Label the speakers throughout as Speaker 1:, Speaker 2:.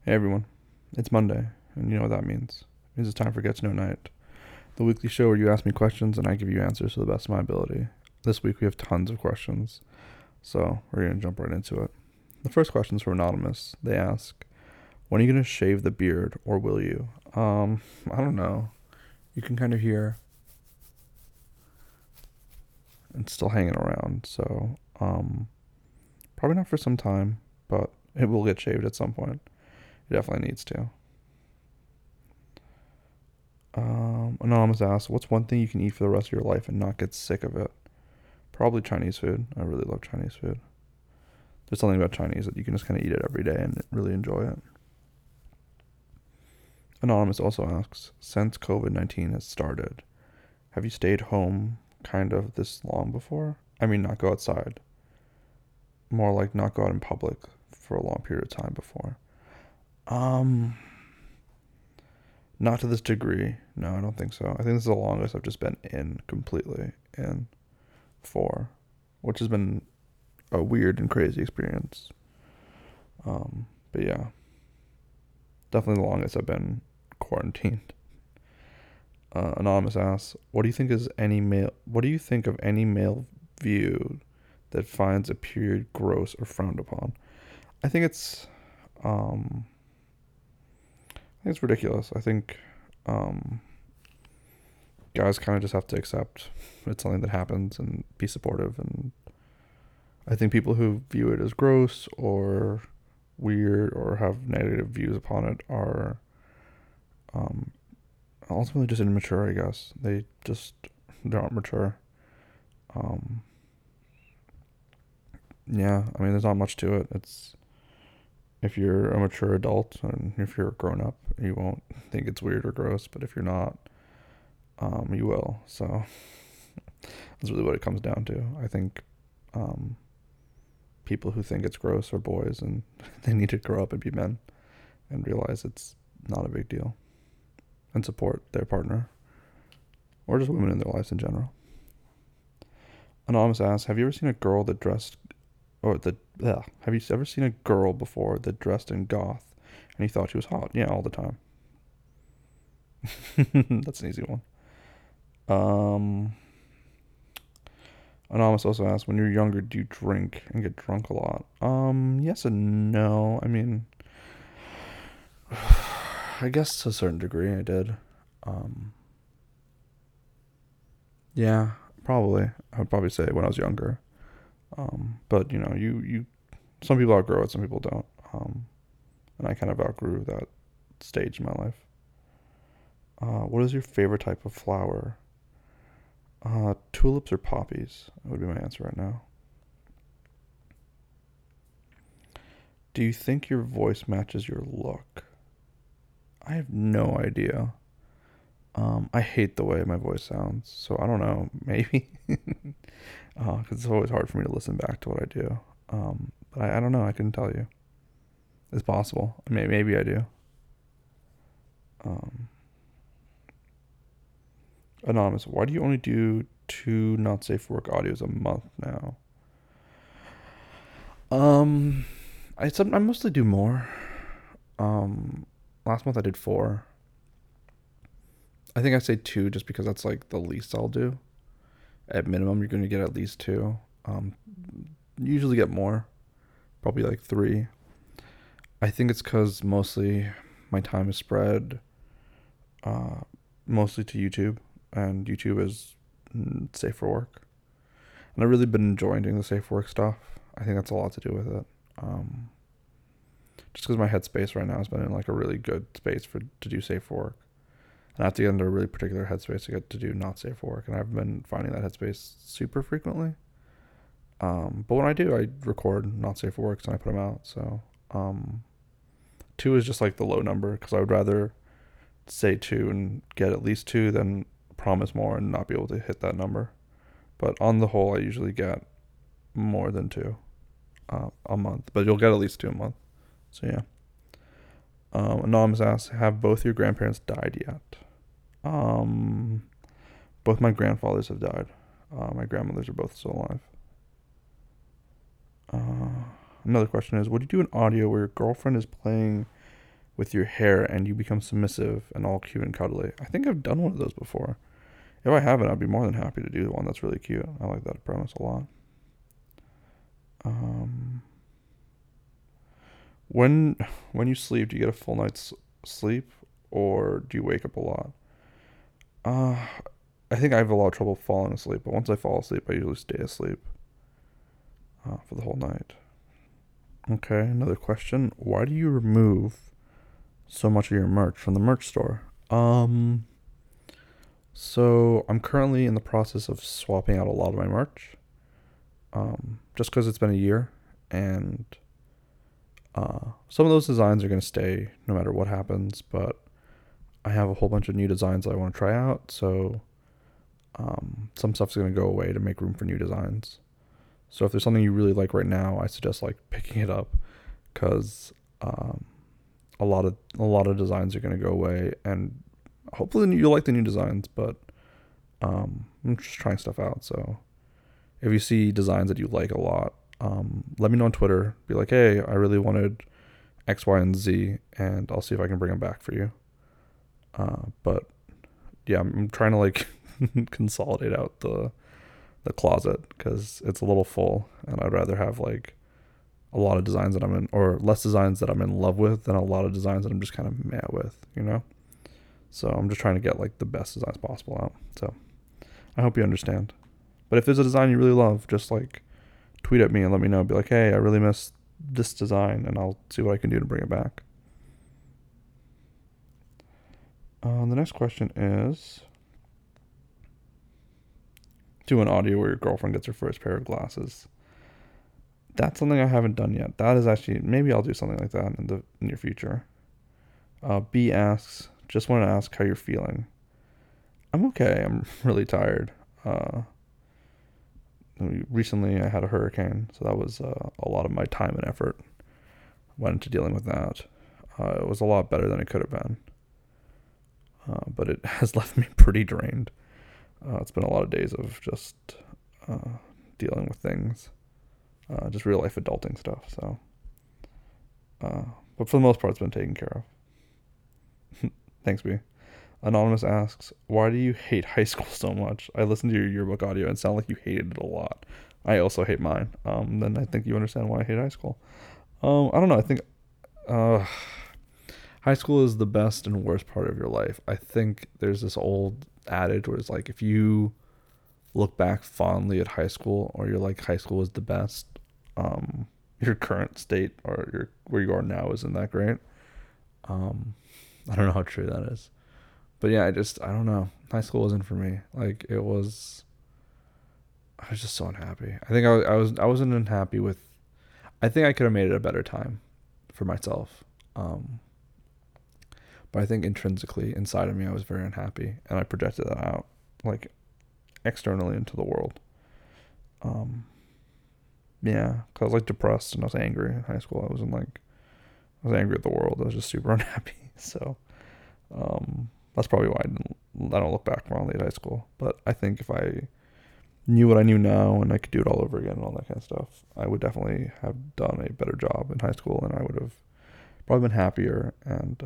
Speaker 1: Hey everyone, it's Monday, and you know what that means. It means it's time for Get to Know Night, the weekly show where you ask me questions and I give you answers to the best of my ability. This week we have tons of questions, so we're going to jump right into it. The first question is from Anonymous. They ask, when are you going to shave the beard, or will you? I don't know. You can kind of hear it's still hanging around, so, probably not for some time, but it will get shaved at some point. It definitely needs to. Anonymous asks, what's one thing you can eat for the rest of your life and not get sick of it? Probably Chinese food. I really love Chinese food. There's something about Chinese that you can just kind of eat it every day and really enjoy it. Anonymous also asks, since COVID-19 has started, have you stayed home kind of this long before? I mean, not go outside. More like not go out in public for a long period of time before. Um, Not to this degree. No, I don't think so. I think this is the longest I've just been in completely in for, which has been a weird and crazy experience. But yeah, definitely the longest I've been quarantined. Anonymous asks, "What do you think is any male? What do you think of any male view that finds a period gross or frowned upon?" I think um, I think it's ridiculous. I think um, guys kind of just have to accept it's something that happens and be supportive. And I think people who view it as gross or weird or have negative views upon it are um, ultimately just immature, I guess. They're not mature. Um, yeah, I mean, there's not much to it. It's if you're a mature adult and if you're a grown up, you won't think it's weird or gross. But if you're not, you will. So that's really what it comes down to. I think um, people who think it's gross are boys, and they need to grow up and be men and realize it's not a big deal and support their partner or just women in their lives in general. Anonymous asks, "Have you ever seen a girl that dressed or the have you ever seen a girl before that dressed in goth and you thought she was hot?" Yeah, all the time. That's an easy one. Um, Anonymous also asks, "When you're younger, do you drink and get drunk a lot?" Yes and no. I mean, I guess to a certain degree, I did. Um, yeah, probably. I would probably say when I was younger. But you some people outgrow it, some people don't. And I kind of outgrew that stage in my life. What is your favorite type of flower? Tulips or poppies would be my answer right now. Do you think your voice matches your look? I have no idea. I hate the way my voice sounds, so I don't know. Maybe, because it's always hard for me to listen back to what I do. But I don't know. I couldn't tell you. It's possible. Maybe I do. Um, Anonymous, why do you only do two not safe for work audios a month now? Um, I mostly do more. Um, Last month I did four. I think I say two just because that's like the least I'll do. At minimum, you're going to get at least two. Usually get more, probably like three. I think it's because mostly my time is spread uh, mostly to YouTube, and YouTube is safe for work. And I've really been enjoying doing the safe work stuff. I think that's a lot to do with it. Um, just because my headspace right now has been in like a really good space for to do safe work, and I have to get into a really particular headspace to get to do not safe work, and I've been finding that headspace super frequently. But when I do, I record not safe for work and I put them out. So um, two is just like the low number because I would rather say two and get at least two than promise more and not be able to hit that number. But on the whole, I usually get more than two a month, but you'll get at least two a month. So yeah. Anonymous asks, have both your grandparents died yet? Um, both my grandfathers have died. My grandmothers are both still alive. Another question is, would you do an audio where your girlfriend is playing with your hair and you become submissive and all cute and cuddly. I think I've done one of those before. If I haven't, I'd be more than happy to do one that's really cute. I like that premise a lot. Um, when when you sleep, do you get a full night's sleep or do you wake up a lot? Uh, I think I have a lot of trouble falling asleep, but once I fall asleep, I usually stay asleep for the whole night. Okay, another question. Why do you remove so much of your merch from the merch store? So I'm currently in the process of swapping out a lot of my merch. Just because it's been a year, and some of those designs are gonna stay no matter what happens. But I have a whole bunch of new designs that I want to try out. So some stuff's gonna go away to make room for new designs. So if there's something you really like right now, I suggest like picking it up because um, a lot of designs are gonna go away, and hopefully you'll like the new designs. But I'm just trying stuff out. So if you see designs that you like a lot, let me know on Twitter. Be like, hey, I really wanted X, Y, and Z, and I'll see if I can bring them back for you. But yeah, I'm trying to like consolidate out the closet because it's a little full, and I'd rather have like a lot of designs that I'm in, or less designs that I'm in love with than a lot of designs that I'm just kind of mad with, you know? So I'm just trying to get like the best designs possible out. So I hope you understand. But if there's a design you really love, just like tweet at me and let me know. Be like, hey, I really missed this design, and I'll see what I can do to bring it back. The next question is, do an audio where your girlfriend gets her first pair of glasses. That's something I haven't done yet. That is actually, maybe I'll do something like that in the near future. B asks, just want to ask how you're feeling. I'm okay. I'm really tired. Uh, Recently I had a hurricane, so that was a lot of my time and effort went into dealing with that. It was a lot better than it could have been, but it has left me pretty drained. It's been a lot of days of just uh, dealing with things, just real life adulting stuff. So, uh, but for the most part, it's been taken care of. Thanks, B. Anonymous asks, why do you hate high school so much? I listened to your yearbook audio and it sounded like you hated it a lot. I also hate mine. Then I think you understand why I hate high school. I don't know. I think uh, high school is the best and worst part of your life. I think there's this old adage where it's like if you look back fondly at high school or you're like high school is the best, um, your current state or your where you are now isn't that great. Um, I don't know how true that is. But yeah, I don't know. High school wasn't for me. Like it was I was just so unhappy. I think I wasn't unhappy with I think I could have made it a better time for myself. Um but I think intrinsically inside of me I was very unhappy and I projected that out like externally into the world. Um yeah, cuz I was like depressed and I was angry in high school. I was angry at the world. I was just super unhappy. So, that's probably why I don't look back fondly at high school. But I think if I knew what I knew now and I could do it all over again and all that kind of stuff, I would definitely have done a better job in high school and I would have probably been happier and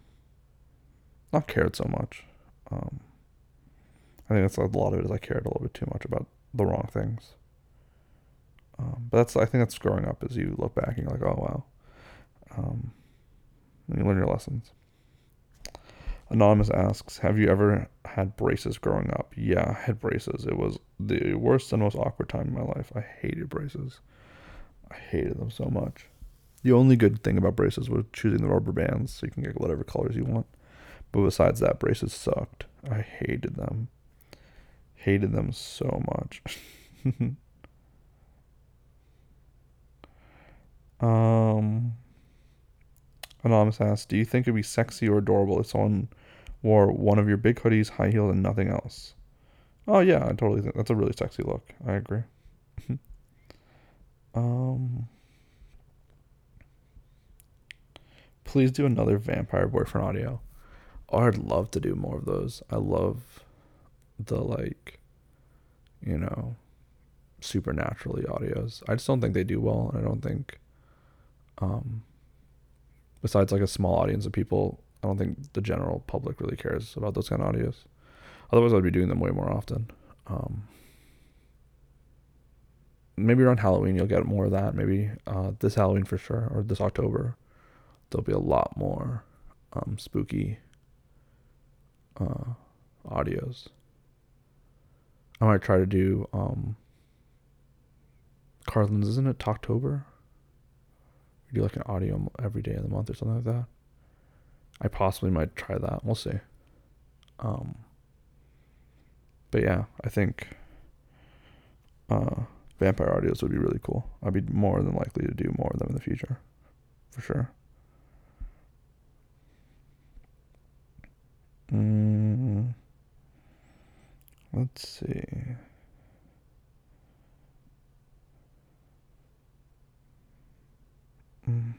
Speaker 1: not cared so much. Um, I think that's a lot of it is I cared a little bit too much about the wrong things. But I think that's growing up as you look back and you're like, oh wow, um, and you learn your lessons. Anonymous asks, have you ever had braces growing up? Yeah, I had braces. It was the worst and most awkward time in my life. I hated braces. I hated them so much. The only good thing about braces was choosing the rubber bands so you can get whatever colors you want. But besides that, braces sucked. I hated them. Hated them so much. um, Anonymous asks, do you think it'd be sexy or adorable if someone wore one of your big hoodies, high heels, and nothing else? Oh yeah, I totally think that's a really sexy look. I agree. um, please do another Vampire Boyfriend audio. Oh, I'd love to do more of those. I love the like, you know, supernaturally audios. I just don't think they do well, and I don't think, um, besides like a small audience of people, I don't think the general public really cares about those kind of audios. Otherwise, I'd be doing them way more often. Um, Maybe around Halloween you'll get more of that. Maybe this Halloween for sure, or this October, there'll be a lot more spooky audios. I might try to do Carlin's, isn't it Talktober? We do like an audio every day of the month or something like that. I possibly might try that. We'll see. Um, but yeah, I think vampire audios would be really cool. I'd be more than likely to do more of them in the future, for sure. Mm, let's see. Mm.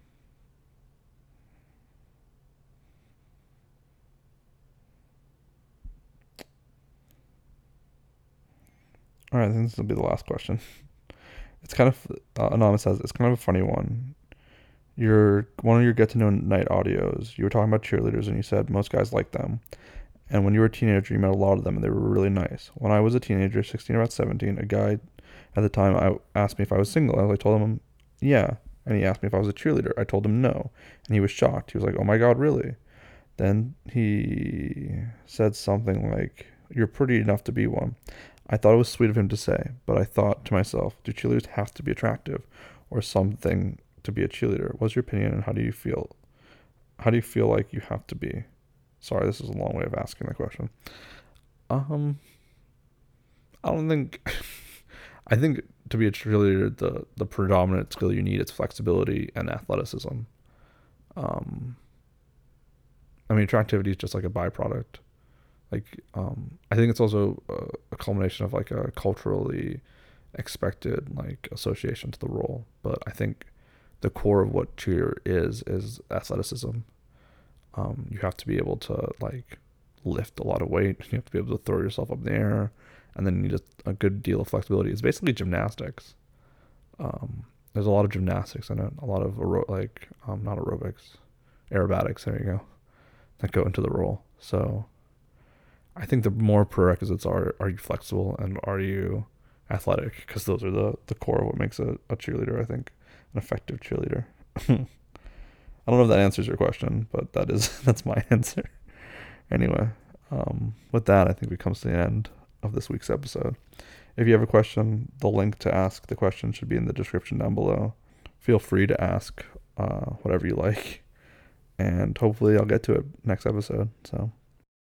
Speaker 1: All right, I think this will be the last question. It's kind of anonymous says it's kind of a funny one. Your one of your get to know night audios, you were talking about cheerleaders and you said most guys like them. And when you were a teenager, you met a lot of them and they were really nice. When I was a teenager, 16 or about 17, a guy at the time asked me if I was single. I told him, yeah. And he asked me if I was a cheerleader. I told him no. And he was shocked. He was like, oh my God, really? Then he said something like, you're pretty enough to be one. I thought it was sweet of him to say, but I thought to myself, do cheerleaders have to be attractive or something to be a cheerleader? What's your opinion and how do you feel? How do you feel like you have to be? Sorry, this is a long way of asking the question. Um, I don't think. I think to be a cheerleader, the predominant skill you need is flexibility and athleticism. Um, I mean, attractivity is just like a byproduct. I think it's also a culmination of like a culturally expected like association to the role. But I think the core of what cheer is athleticism. You have to be able to like lift a lot of weight. You have to be able to throw yourself up in the air, and then you need a good deal of flexibility. It's basically gymnastics. There's a lot of gymnastics in it. A lot of not aerobics, aerobatics. There you go. That go into the role. So I think the more prerequisites are you flexible and are you athletic? Because those are the core of what makes a cheerleader. I think an effective cheerleader. I don't know if that answers your question, but that's my answer. Anyway, with that, I think we come to the end of this week's episode. If you have a question, the link to ask the question should be in the description down below. Feel free to ask whatever you like, and hopefully I'll get to it next episode. So